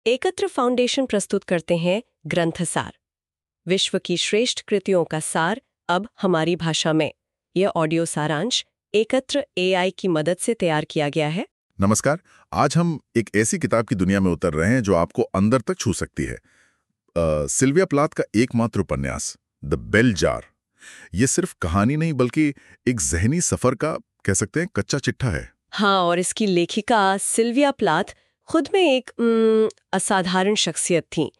एकत्र फाउंडेशन प्रस्तुत करते हैं ग्रंथसार, विश्व की श्रेष्ठ कृतियों का सार अब हमारी भाषा में। यह ऑडियो सारांश एकत्र एआई की मदद से तैयार किया गया है। नमस्कार। आज हम एक ऐसी किताब की दुनिया में उतर रहे हैं जो आपको अंदर तक छू सकती है। सिल्विया प्लाथ का एकमात्र उपन्यास द बेल जार। ये सिर्फ कहानी नहीं बल्कि एक जहनी सफर का कह सकते हैं कच्चा चिट्ठा है। हाँ, और इसकी लेखिका सिल्विया प्लाथ खुद में एक असाधारण शख्सियत थी।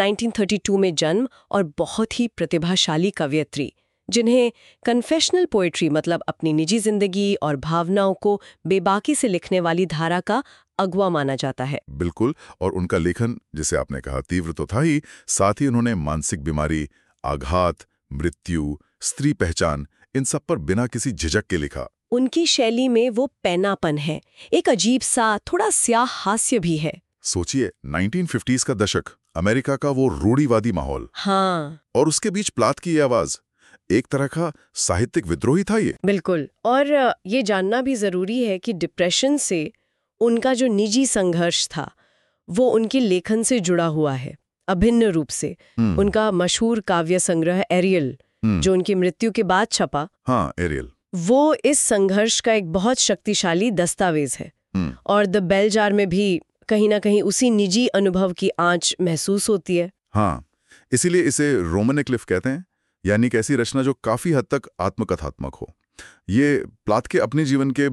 1932 में जन्म और बहुत ही प्रतिभाशाली कवयित्री, जिन्हें कन्फेशनल पोएट्री मतलब अपनी निजी जिंदगी और भावनाओं को बेबाकी से लिखने वाली धारा का अगवा माना जाता है। बिल्कुल, और उनका लेखन, जिसे आपने कहा, तीव्र तो था ही, साथ ही उन्होंने मानसिक बीमारी, आघात, मृत्यु, स्त्री पहचान, इन सब पर बिना किसी झिझक के लिखा। उनकी शैली में वो पैनापन है, एक अजीब सा थोड़ा स्याह हास्य भी है। सोचिए, 1950s का दशक, अमेरिका का वो रूढ़िवादी माहौल। हाँ, और उसके बीच प्लाथ की ये आवाज, एक तरह का साहित्यिक विद्रोही था ये। बिल्कुल। और ये जानना भी जरूरी है कि डिप्रेशन से उनका जो निजी संघर्ष था वो उनके लेखन से जुड़ा हुआ है अभिन्न रूप से। उनका मशहूर काव्य संग्रह एरियल, जो उनकी मृत्यु के बाद छपा, हाँ, एरियल, वो इस संघर्ष का एक बहुत शक्तिशाली दस्तावेज है। और द बेल जार में भी कहीं ना कहीं उसी निजी अनुभव की आंच महसूस होती है। हाँ, इसीलिए इसे रोमन क्लिफ कहते हैं, यानी कैसी रचना जो काफी हद तक आत्मकथात्मक हो। ये प्लाथ के अपने जीवन के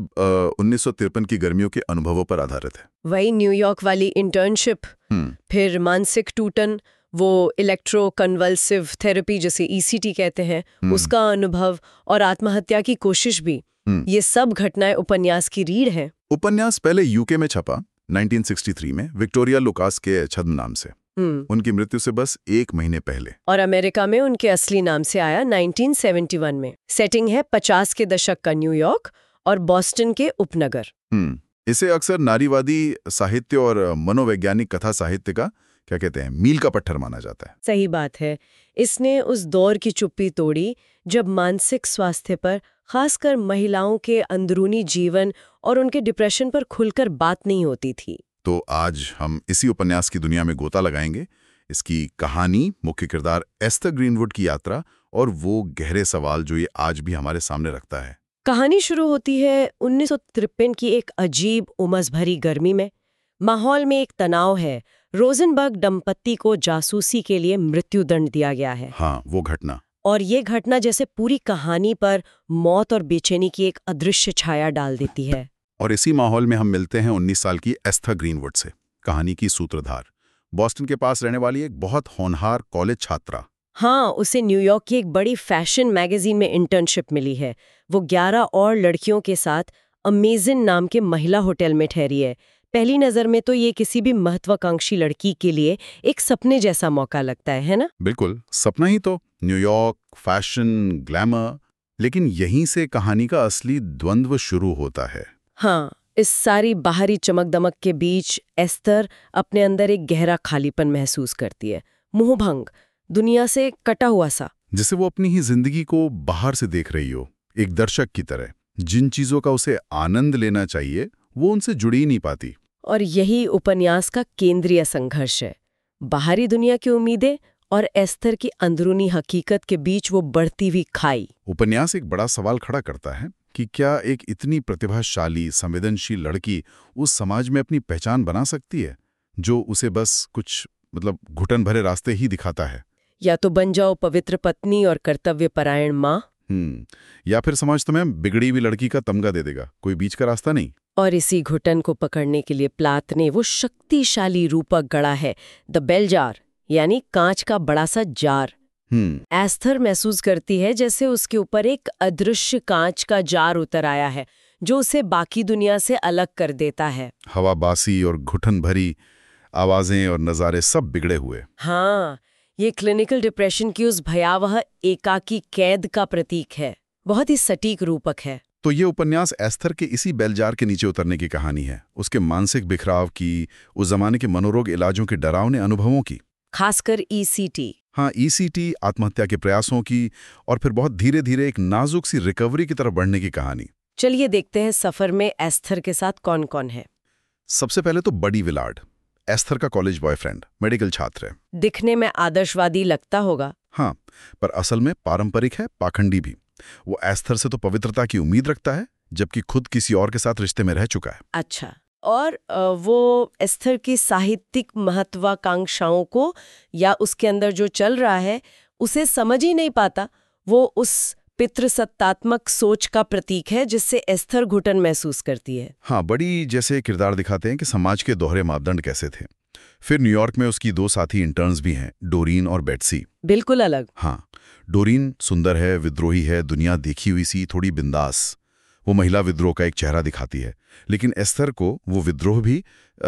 1953 की गर्मियों के अनुभवों पर आधारित है। वही न्यूयॉर्क वाली इंटर्नशिप, फिर मानसिक टूटन, वो इलेक्ट्रो कन्वल्सिव थेरेपी जिसे ECT कहते हैं, उसका अनुभव और आत्महत्या की कोशिश भी, ये सब घटनाएं उपन्यास की रीढ़ हैं। उपन्यास पहले यूके में छपा 1963 में विक्टोरिया लुकास के छद्म नाम से, उनकी मृत्यु से बस 1 महीने पहले। और अमेरिका में उनके असली नाम से आया 1971 में। सेटिंग है 50 के दशक का न्यूयॉर्क और बॉस्टन के उपनगर। इसे अक्सर नारीवादी साहित्य और मनोवैज्ञानिक कथा साहित्य का क्या कहते हैं, मील का पत्थर माना जाता है। सही बात है। इसने उस दौर की चुप्पी तोड़ी जब मानसिक स्वास्थ्य पर, खासकर महिलाओं के अंदरूनी जीवन और उनके डिप्रेशन पर खुलकर बात नहीं होती थी। तो आज हम इसी उपन्यास की दुनिया में गोता लगाएंगे। इसकी कहानी, मुख्य किरदार एस्थर ग्रीनवुड की यात्रा और वो गहरे सवाल जो ये आज भी हमारे सामने रखता है। कहानी शुरू होती है 1953 की एक अजीब उमस भरी गर्मी में। माहौल में एक तनाव है। रोजनबर्ग दंपत्ति को जासूसी के लिए मृत्युदंड दिया गया है। हाँ, वो घटना। और ये घटना जैसे पूरी कहानी पर मौत और बेचैनी की एक अदृश्य छाया डाल देती है। और इसी माहौल में हम मिलते हैं 19 साल की एस्थर ग्रीनवुड से, कहानी की सूत्रधार, बॉस्टन के पास रहने वाली एक बहुत होनहार कॉलेज छात्रा। हाँ, उसे न्यूयॉर्क की एक बड़ी फैशन मैगजीन में इंटर्नशिप मिली है। वो 11 और लड़कियों के साथ अमेजिंग नाम के महिला होटल में ठहरी है। पहली नजर में तो ये किसी भी महत्वाकांक्षी लड़की के लिए एक सपने जैसा मौका लगता है ना? बिल्कुल, सपना ही तो। New York, fashion, glamour. लेकिन यहीं से कहानी का असली द्वंद्व शुरू होता है। हाँ, इस सारी बाहरी चमक दमक के बीच एस्थर अपने अंदर एक गहरा खालीपन महसूस करती है। मोहभंग, दुनिया से कटा हुआ सा, जिसे वो अपनी ही जिंदगी को बाहर से देख रही हो, एक दर्शक की तरह। जिन चीजों का उसे आनंद लेना चाहिए वो उनसे जुड़ ही नहीं पाती। और यही उपन्यास का केंद्रीय संघर्ष है। बाहरी दुनिया की उम्मीदें और एस्थर की अंदरूनी हकीकत के बीच वो बढ़ती हुई खाई। उपन्यास एक बड़ा सवाल खड़ा करता है कि क्या एक इतनी प्रतिभाशाली, संवेदनशील लड़की उस समाज में अपनी पहचान बना सकती है जो उसे बस कुछ घुटन भरे रास्ते ही दिखाता है। या तो बन जाओ पवित्र पत्नी और कर्तव्य परायण माँ, या फिर समाज तुम्हें बिगड़ी हुई लड़की का तमगा दे देगा, कोई बीच का रास्ता नहीं। और इसी घुटन को पकड़ने के लिए प्लाथ ने वो शक्तिशाली रूपक गढ़ा है, द बेल जार, यानी कांच का बड़ा सा जार। एस्थर महसूस करती है जैसे उसके ऊपर एक अदृश्य कांच का जार उतर आया है जो उसे बाकी दुनिया से अलग कर देता है। हवाबासी और घुटन भरी आवाजें और नजारे सब बिगड़े हुए। हाँ, ये क्लिनिकल डिप्रेशन की उस भयावह एकाकी कैद का प्रतीक है। बहुत ही सटीक रूपक है। तो ये उपन्यास एस्थर के इसी बेल जार के नीचे उतरने की कहानी है, उसके मानसिक बिखराव की, उस जमाने के मनोरोग इलाजों के डरावने अनुभवों की, खासकर ECT। हाँ, ECT, आत्महत्या के प्रयासों की, और फिर बहुत धीरे धीरे एक नाजुक सी रिकवरी की तरफ बढ़ने की कहानी। चलिए देखते हैं सफर में एस्थर के साथ कौन कौन है। सबसे पहले तो बडी विलार्ड, एस्थर का कॉलेज बॉयफ्रेंड, मेडिकल छात्र है। दिखने में आदर्शवादी लगता होगा। हाँ, पर असल में पारंपरिक है, पाखंडी भी। वो एस्थर से तो पवित्रता की उम्मीद रखता है, जबकि खुद किसी और के साथ रिश्ते में रह चुका है। अच्छा, और वो एस्थर की साहित्यिक महत्वाकांक्षाओं को या उसके अंदर जो चल रहा है उसे समझ ही नहीं पाता। वो उस पितृसत्तात्मक सोच का प्रतीक है जिससे एस्थर घुटन महसूस करती है। हाँ, बड़ी जैसे किरदार दिखाते हैं कि समाज के दोहरे मापदंड कैसे थे। फिर न्यूयॉर्क में उसकी 2 साथी इंटर्न्स भी हैं, डोरीन और बेट्सी। बिल्कुल अलग। हाँ, डोरीन सुंदर है, विद्रोही है, दुनिया देखी हुई सी, थोड़ी बिंदास। वो महिला विद्रोह का एक चेहरा दिखाती है, लेकिन एस्थर को वो विद्रोह भी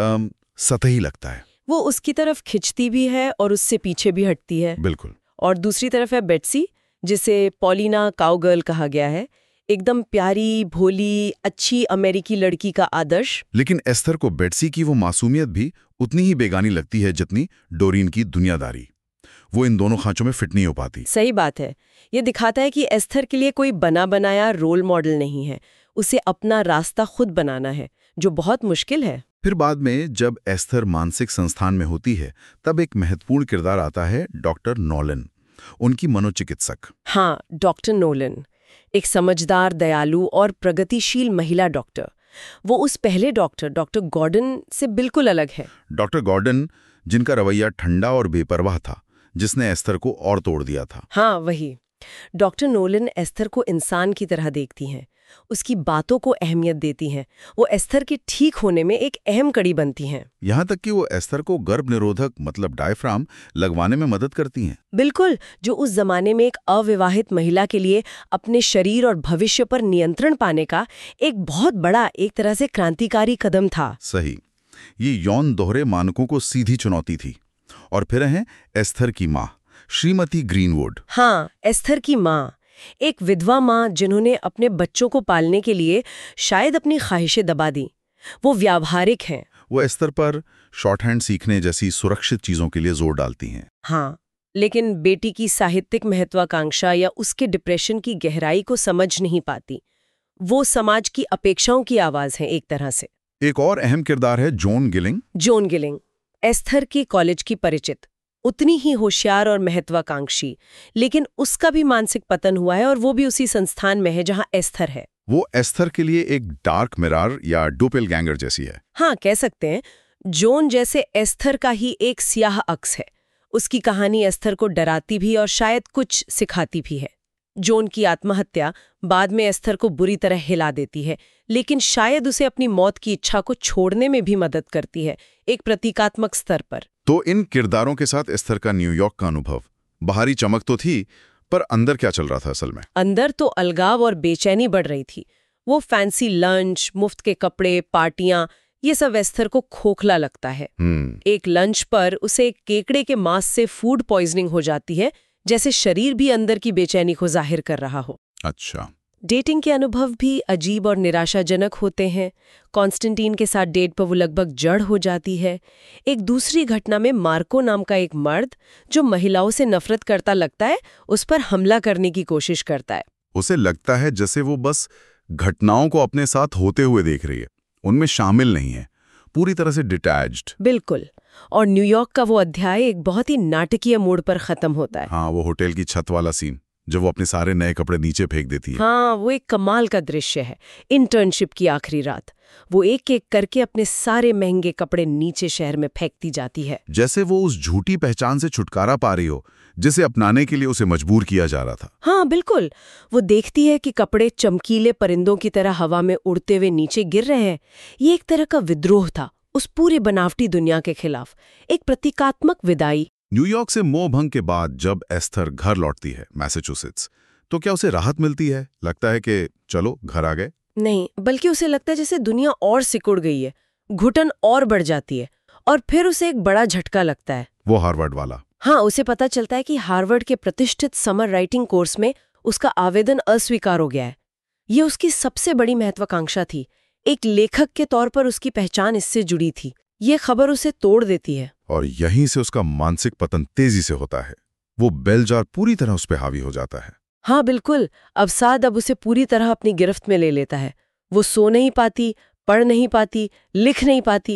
सतही लगता है। वो उसकी तरफ खिंचती भी है और उससे पीछे भी हटती है। बिल्कुल। और दूसरी तरफ है बेट्सी, जिसे पॉलिना काउगर्ल कहा गया है। एकदम प्यारी, भोली, अच्छी अमेरिकी लड़की का आदर्श। लेकिन एस्थर को बेट्सी की वो मासूमियत भी उतनी ही बेगानी लगती है जितनी डोरीन की दुनियादारी। वो इन दोनों खांचों में फिट नहीं हो पाती। सही बात है। ये दिखाता है कि एस्थर के लिए कोई बना बनाया रोल मॉडल नहीं है, उसे अपना रास्ता खुद बनाना है, जो बहुत मुश्किल है। फिर बाद में जब एस्थर मानसिक संस्थान में होती है, तब एक महत्वपूर्ण किरदार आता है, डॉक्टर नोलन, उनकी मनोचिकित्सक। हाँ, डॉक्टर नोलन, एक समझदार, दयालु और प्रगतिशील महिला डॉक्टर। वो उस पहले डॉक्टर गॉर्डन से बिल्कुल अलग है। डॉक्टर गॉर्डन, जिनका रवैया ठंडा और बेपरवाह था, जिसने एस्थर को और तोड़ दिया था। हाँ, वही। डॉक्टर नोलन एस्थर को इंसान की तरह देखती हैं, उसकी बातों को अहमियत देती हैं। वो एस्थर के ठीक होने में एक अहम कड़ी बनती हैं। यहाँ तक कि वो एस्थर को गर्भ निरोधक मतलब डायफ्राम लगवाने में मदद करती हैं। बिल्कुल, जो उस जमाने में एक अविवाहित महिला के लिए अपने शरीर और भविष्य पर नियंत्रण पाने का एक बहुत बड़ा, एक तरह से क्रांतिकारी कदम था। सही। ये यौन दोहरे मानकों को सीधी चुनौती थी। और फिर हैं एस्थर की माँ, श्रीमती ग्रीनवुड। हाँ, एस्थर की माँ, एक विधवा माँ जिन्होंने अपने बच्चों को पालने के लिए शायद अपनी ख्वाहिशें दबा दी। वो व्यावहारिक हैं। वो एस्थर पर शॉर्टहैंड सीखने जैसी सुरक्षित चीजों के लिए जोर डालती हैं। हाँ, लेकिन बेटी की साहित्यिक महत्वाकांक्षा या उसके डिप्रेशन की गहराई को समझ नहीं पाती। वो समाज की अपेक्षाओं की आवाज है एक तरह से। एक और अहम किरदार है जॉन गिलिंग, एस्थर की कॉलेज की परिचित, उतनी ही होशियार और महत्वाकांक्षी, लेकिन उसका भी मानसिक पतन हुआ है और वो भी उसी संस्थान में है जहां एस्थर है। वो एस्थर के लिए एक डार्क मिरर या डोपेलगैंगर जैसी है। हाँ, कह सकते हैं। जॉन जैसे एस्थर का ही एक स्याह अक्स है। उसकी कहानी एस्थर को डराती भी और शायद कुछ सिखाती भी है। जॉन की आत्महत्या बाद में एस्थर को बुरी तरह हिला देती है, लेकिन शायद उसे अपनी मौत की इच्छा को छोड़ने में भी मदद करती है, एक प्रतीकात्मक स्तर पर। तो इन किरदारों के साथ एस्थर का न्यूयॉर्क का अनुभव, बाहरी चमक तो थी, पर अंदर क्या चल रहा था असल में? अंदर तो अलगाव और बेचैनी बढ़ रही थी। वो फैंसी लंच, मुफ्त के कपड़े, पार्टियां, ये सब एस्थर को खोखला लगता है। एक लंच पर उसे एक केकड़े के मांस से फूड पॉइजनिंग हो जाती है, जैसे शरीर भी अंदर की बेचैनी को जाहिर कर रहा हो। अच्छा। डेटिंग के अनुभव भी अजीब और निराशाजनक होते हैं। कॉन्स्टेंटीन के साथ डेट पर वो लगभग जड़ हो जाती है। एक दूसरी घटना में मार्को नाम का एक मर्द, जो महिलाओं से नफरत करता लगता है, उस पर हमला करने की कोशिश करता है। उसे लगता है जैसे वो बस घटनाओं को अपने साथ होते हुए देख रही है, उनमें शामिल नहीं है, पूरी तरह से डिटैच्ड। बिल्कुल। और न्यूयॉर्क का वो अध्याय एक बहुत ही नाटकीय मोड़ पर खत्म होता है। हाँ, वो होटल की छत वाला सीन, जब वो अपने सारे नए कपड़े नीचे फेंक देती है। हाँ, वो एक कमाल का दृश्य है। इंटर्नशिप की आखिरी रात, वो एक एक करके अपने सारे महंगे कपड़े नीचे शहर में फेंकती जाती है, जैसे वो उस झूठी पहचान से छुटकारा पा रही हो जिसे अपनाने के लिए उसे मजबूर किया जा रहा था। हाँ बिल्कुल। वो देखती है कि कपड़े चमकीले परिंदों की तरह हवा में उड़ते हुए नीचे गिर रहे हैं। ये एक तरह का विद्रोह था उस पूरी बनावटी दुनिया के खिलाफ, एक प्रतीकात्मक विदाई। न्यूयॉर्क से मोह भंग के बाद जब एस्थर घर लौटती है मैसाचुसेट्स, तो क्या उसे राहत मिलती है? लगता है कि चलो घर आ गए? नहीं, बल्कि उसे लगता है जैसे दुनिया और सिकुड़ गई है, घुटन और बढ़ जाती है। और फिर उसे एक बड़ा झटका लगता है, वो हार्वर्ड वाला। हाँ, उसे पता चलता है कि हार्वर्ड के प्रतिष्ठित समर राइटिंग कोर्स में उसका आवेदन अस्वीकार हो गया है। ये उसकी सबसे बड़ी महत्वाकांक्षा थी। एक लेखक के तौर पर उसकी पहचान इससे जुड़ी थी। ये खबर उसे तोड़ देती है। और यहीं से उसका मानसिक पतन तेजी से होता है। वो बेल जार पूरी तरह उस पर हावी हो जाता है। हाँ बिल्कुल। अवसाद अब उसे पूरी तरह अपनी गिरफ्त में ले लेता है। वो सो नहीं पाती, पढ़ नहीं पाती, लिख नहीं पाती।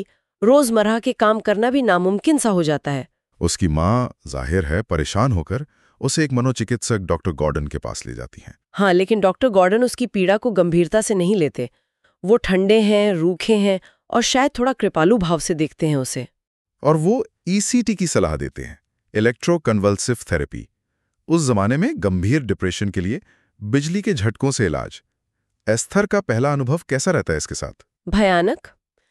रोजमर्रा के काम करना भी नामुमकिन सा हो जाता है। उसकी माँ जाहिर है परेशान होकर उसे एक मनोचिकित्सक डॉक्टर गॉर्डन के पास ले जाती हैं। हाँ, लेकिन डॉक्टर गॉर्डन उसकी पीड़ा को गंभीरता से नहीं लेते। वो ठंडे हैं, रूखे हैं और शायद थोड़ा कृपालु भाव से देखते हैं उसे। और वो ईसीटी की सलाह देते हैं, इलेक्ट्रोकन्वल्सिव थेरेपी। उस जमाने में गंभीर डिप्रेशन के लिए बिजली के झटकों से इलाज। एस्थर का पहला अनुभव कैसा रहता है इसके साथ? भयानक।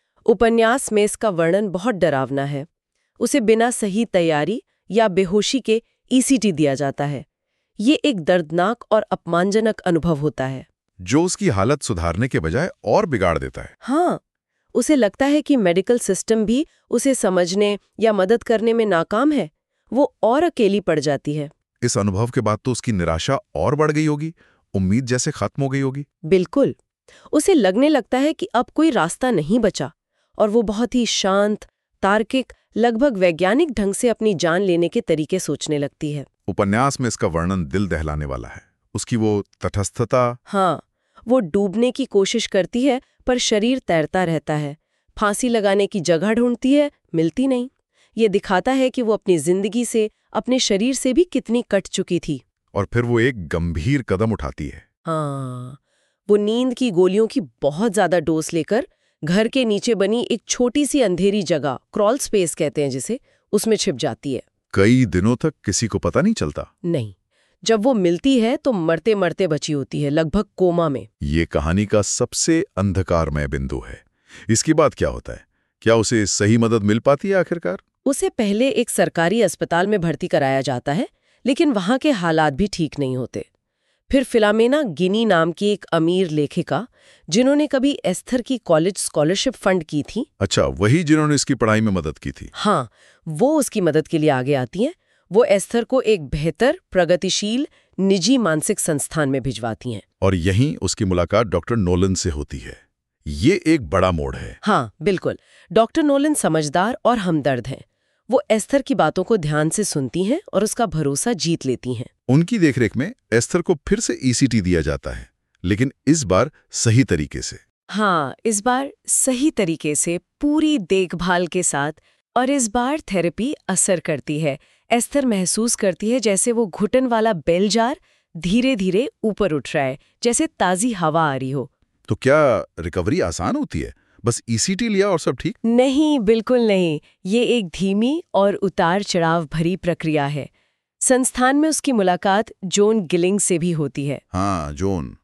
उपन्यास में इसका वर्णन बहुत डरावना है। उसे बिना सही तैयारी या बेहोशी के ईसीटी दिया जाता है। ये एक दर्दनाक और अपमानजनक अनुभव होता है, जो उसकी हालत सुधारने के बजाय और बिगाड़ देता है। हाँ, उसे लगता है कि मेडिकल सिस्टम भी उसे समझने या मदद करने में नाकाम है। वो और अकेली पड़ जाती है। इस अनुभव के बाद तो उसकी निराशा और बढ़ गई होगी, उम्मीद जैसे खत्म हो गई होगी। बिल्कुल। उसे लगने लगता है कि अब कोई रास्ता नहीं बचा और वो बहुत ही शांत, तार्किक, लगभग वैज्ञानिक ढंग से अपनी जान लेने के तरीके सोचने लगती है। उपन्यास में इसका वर्णन दिल दहलाने वाला है। उसकी वो तटस्थता। हाँ, वो डूबने की कोशिश करती है पर शरीर तैरता रहता है। फांसी लगाने की जगह ढूंढती है, मिलती नहीं। ये दिखाता है कि वो अपनी जिंदगी से, अपने शरीर से भी कितनी कट चुकी थी। और फिर वो एक गंभीर कदम उठाती है। हाँ, वो नींद की गोलियों की बहुत ज्यादा डोज लेकर घर के नीचे बनी एक छोटी सी अंधेरी जगह, क्रॉल स्पेस कहते हैं जिसे, उसमें छिप जाती है। कई दिनों तक किसी को पता नहीं चलता। नहीं, जब वो मिलती है तो मरते मरते बची होती है, लगभग कोमा में। ये कहानी का सबसे अंधकारमय बिंदु है। इसके बाद क्या होता है? क्या उसे सही मदद मिल पाती है आखिरकार? उसे पहले एक सरकारी अस्पताल में भर्ती कराया जाता है, लेकिन वहां के हालात भी ठीक नहीं होते। फिर फिलामेना गिनी नाम की एक अमीर लेखिका, जिन्होंने कभी एस्थर की कॉलेज स्कॉलरशिप फंड की थी। अच्छा, वही जिन्होंने इसकी पढ़ाई में मदद की थी। हाँ, वो उसकी मदद के लिए आगे आती हैं। वो एस्थर को एक बेहतर, प्रगतिशील, निजी मानसिक संस्थान में भिजवाती हैं। और यहीं उसकी मुलाकात डॉक्टर नोलन से होती है। ये एक बड़ा मोड़ है। हाँ, बिल्कुल। डॉक्टर नोलन समझदार और हमदर्द हैं। वो एस्थर की बातों को ध्यान से सुनती हैं और उसका भरोसा जीत लेती हैं। उनकी देखरेख में एस्थर को फिर से ईसीटी दिया जाता है, लेकिन इस बार सही तरीके से। हाँ, इस बार सही तरीके से, पूरी देखभाल के साथ। और इस बार थेरेपी असर करती है। एस्थर महसूस करती है जैसे वो घुटन वाला बेल जार धीरे धीरे ऊपर उठ रहा है, जैसे ताज़ी हवा आ रही हो। तो क्या रिकवरी आसान होती है? बस ईसीटी लिया और सब ठीक? नहीं, बिल्कुल नहीं। ये एक धीमी और उतार चढ़ाव भरी प्रक्रिया है। संस्थान में उसकी मुलाकात जॉन गिलिंग से भी होती है। हाँ,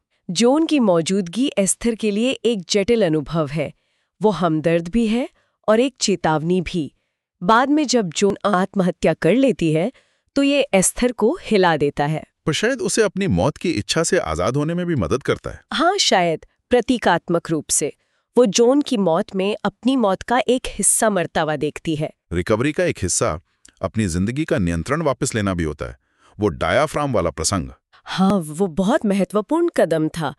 जॉन की मौजूदगी एस्थर के लिए एक जटिल अनुभव है। वो हमदर्द भी है और एक चेतावनी भी। बाद में जब जॉन आत्महत्या कर लेती है तो ये एस्थर को हिला देता है। पर शायद उसे अपनी मौत की इच्छा से आजाद होने में भी मदद करता है। हाँ, शायद प्रतीकात्मक रूप से। वो जॉन की मौत में अपनी मौत का एक हिस्सा मरता हुआ देखती है। रिकवरी का एक हिस्सा अपनी जिंदगी का नियंत्रण वापस लेना भी होता है। वो डायाफ्राम वाला प्रसंग। हाँ, वो बहुत महत्वपूर्ण कदम था।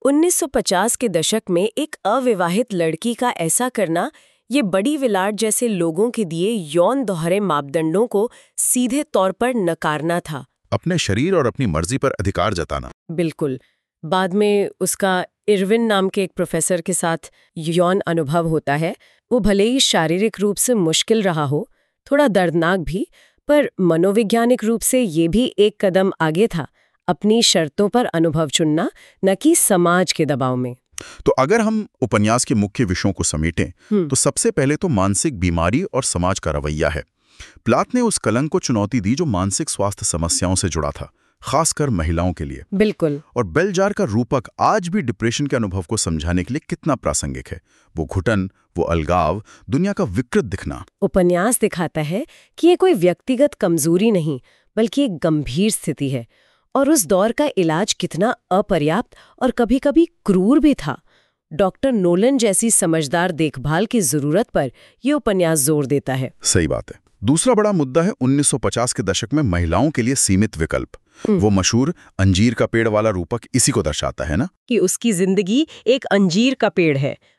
1950 के दशक में एक अविवाहित लड़की का ऐसा करना, ये बड़ी विलाट जैसे लोगों के दिए यौन दोहरे मापदंडों को सीधे तौर पर नकारना था। अपने शरीर और अपनी मर्जी पर अधिकार जताना। बिल्कुल। बाद में उसका इरविन नाम के एक प्रोफेसर के साथ यौन अनुभव होता है। वो भले ही शारीरिक रूप से मुश्किल रहा हो, थोड़ा दर्दनाक भी, पर मनोवैज्ञानिक रूप से ये भी एक कदम आगे था। अपनी शर्तों पर अनुभव चुनना, न कि समाज के दबाव में। तो अगर हम उपन्यास के मुख्य विषयों को समेटें तो सबसे पहले तो मानसिक बीमारी और समाज का रवैया है। प्लाथ ने उस कलंक को चुनौती दी जो मानसिक स्वास्थ्य समस्याओं से जुड़ा था, खासकर महिलाओं के लिए। बिल्कुल। और बेल जार का रूपक आज भी डिप्रेशन के अनुभव को समझाने के लिए कितना प्रासंगिक है। वो घुटन, वो अलगाव, दुनिया का विकृत दिखना। उपन्यास दिखाता है कि ये कोई व्यक्तिगत कमजोरी नहीं, बल्कि एक गंभीर स्थिति है। और उस दौर का इलाज कितना अपर्याप्त और कभी-कभी क्रूर भी था। डॉक्टर नोलन जैसी समझदार देखभाल की जरूरत पर यह उपन्यास जोर देता है। सही बात है। दूसरा बड़ा मुद्दा है 1950 के दशक में महिलाओं के लिए सीमित विकल्प। वो मशहूर अंजीर का पेड़ वाला रूपक इसी को दर्शाता है ना, कि उसकी जिंदगी एक अंजीर का पेड़ है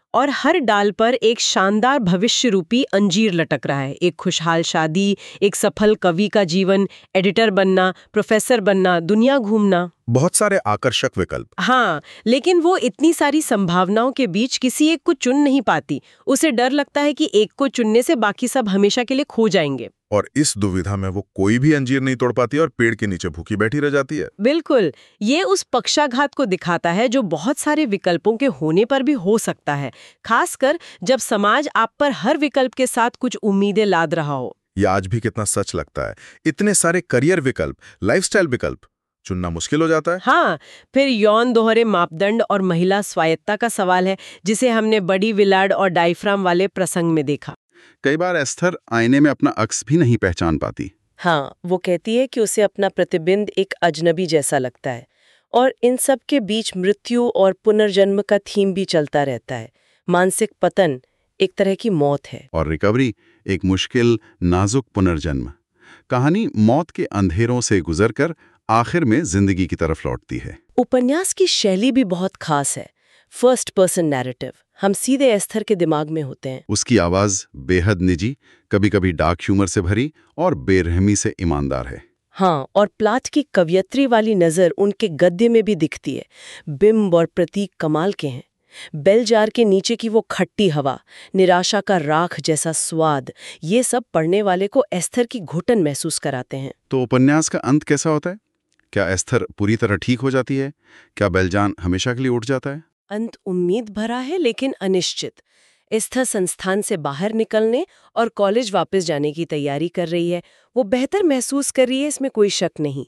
और हर डाल पर एक शानदार भविष्य रूपी अंजीर लटक रहा है। एक खुशहाल शादी, एक सफल कवि का जीवन, एडिटर बनना, प्रोफेसर बनना, दुनिया घूमना। बहुत सारे आकर्षक विकल्प। हाँ, लेकिन वो इतनी सारी संभावनाओं के बीच किसी एक को चुन नहीं पाती। उसे डर लगता है कि एक को चुनने से बाकी सब हमेशा के लिए खो जाएंगे। और इस दुविधा में वो कोई भी अंजीर नहीं तोड़ पाती और पेड़ के नीचे भूखी बैठी रह जाती है। बिल्कुल, ये उस पक्षाघात को दिखाता है जो बहुत सारे विकल्पों के होने पर भी हो सकता है, खासकर जब समाज आप पर हर विकल्प के साथ कुछ उम्मीदें लाद रहा हो। ये आज भी कितना सच लगता है। इतने सारे करियर विकल्प, लाइफस्टाइल विकल्प, चुनना मुश्किल हो जाता है। हाँ, फिर यौन दोहरे मापदंड और महिला स्वायत्ता का सवाल है, जिसे हमने बड़ी विलार्ड और डायफ्राम वाले प्रसंग में देखा। कई बार एस्थर आईने में अपना अक्स भी नहीं पहचान पाती। हाँ, वो कहती है कि उसे अपना प्रतिबिंब एक अजनबी जैसा लगता है। और इन सब के बीच मृत्यु और पुनर्जन्म का थीम भी चलता रहता है। मानसिक पतन एक तरह की मौत है। और रिकवरी एक मुश्किल, नाजुक पुनर्जन्म। कहानी मौत के अंधेरों से गुजरकर आखिर में जिंदगी की तरफ लौटती है। उपन्यास की शैली भी बहुत खास है। फर्स्ट पर्सन नैरेटिव, हम सीधे एस्थर के दिमाग में होते हैं। उसकी आवाज बेहद निजी, कभी-कभी डार्क ह्यूमर से भरी और बेरहमी से ईमानदार है। हाँ, और प्लाट की कवियत्री वाली नज़र उनके गद्य में भी दिखती है। बिंब और प्रतीक कमाल के हैं। बेल जार के नीचे की वो खट्टी हवा, निराशा का राख जैसा स्वाद, ये सब पढ़ने वाले को एस्थर की घुटन महसूस कराते हैं। तो उपन्यास का अंत कैसा होता है? क्या एस्थर पूरी तरह ठीक हो जाती है? क्या बेलजान हमेशा के लिए उठ जाता है? अंत उम्मीद भरा है लेकिन अनिश्चित। एस्थर संस्थान से बाहर निकलने और कॉलेज वापस जाने की तैयारी कर रही है। वो बेहतर महसूस कर रही है, इसमें कोई शक नहीं।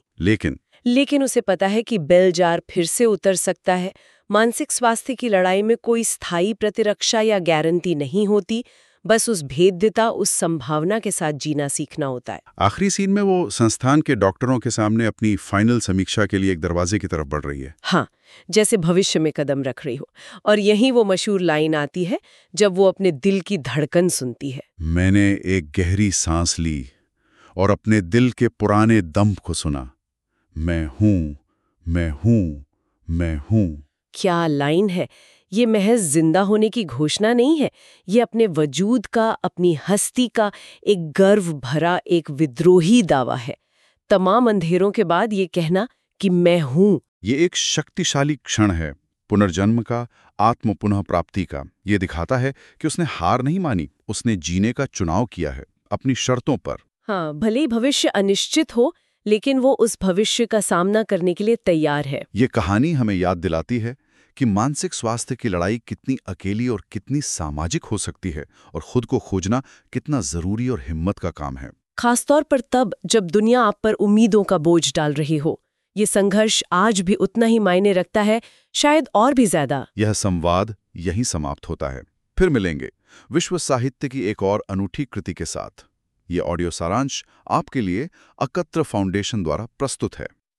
लेकिन उसे पता है कि बेल जार फिर से उतर सकता है। मानसिक स्वास्थ्य की लड़ाई में कोई स्थायी प्रतिरक्षा या गारंटी नहीं होती, बस उस भेद्यता, उस संभावना के साथ जीना सीखना होता है। आखिरी सीन में वो संस्थान के डॉक्टरों के सामने अपनी फाइनल समीक्षा के लिए एक दरवाजे की तरफ बढ़ रही है। हाँ, जैसे भविष्य में कदम रख रही हो। और यहीं वो मशहूर लाइन आती है जब वो अपने दिल की धड़कन सुनती है। मैंने एक गहरी सांस ली और अपने दिल के पुराने दम को सुना। मैं हूँ, मैं हूँ, मैं हूँ। क्या लाइन है! ये महज जिंदा होने की घोषणा नहीं है, ये अपने वजूद का, अपनी हस्ती का एक गर्व भरा, एक विद्रोही दावा है। तमाम अंधेरों के बाद ये कहना कि मैं हूं। ये एक शक्तिशाली क्षण है, पुनर्जन्म का, आत्म पुनः प्राप्ति का। ये दिखाता है कि उसने हार नहीं मानी, उसने जीने का चुनाव किया है अपनी शर्तों पर। हाँ, भले ही भविष्य अनिश्चित हो, लेकिन वो उस भविष्य का सामना करने के लिए तैयार है। ये कहानी हमें याद दिलाती है कि मानसिक स्वास्थ्य की लड़ाई कितनी अकेली और कितनी सामाजिक हो सकती है, और खुद को खोजना कितना जरूरी और हिम्मत का काम है। खासतौर पर तब जब दुनिया आप पर उम्मीदों का बोझ डाल रही हो। ये संघर्ष आज भी उतना ही मायने रखता है, शायद और भी ज्यादा। यह संवाद यहीं समाप्त होता है। फिर मिलेंगे विश्व साहित्य की एक और अनूठी कृति के साथ। ये ऑडियो सारांश आपके लिए अकत्र फाउंडेशन द्वारा प्रस्तुत है।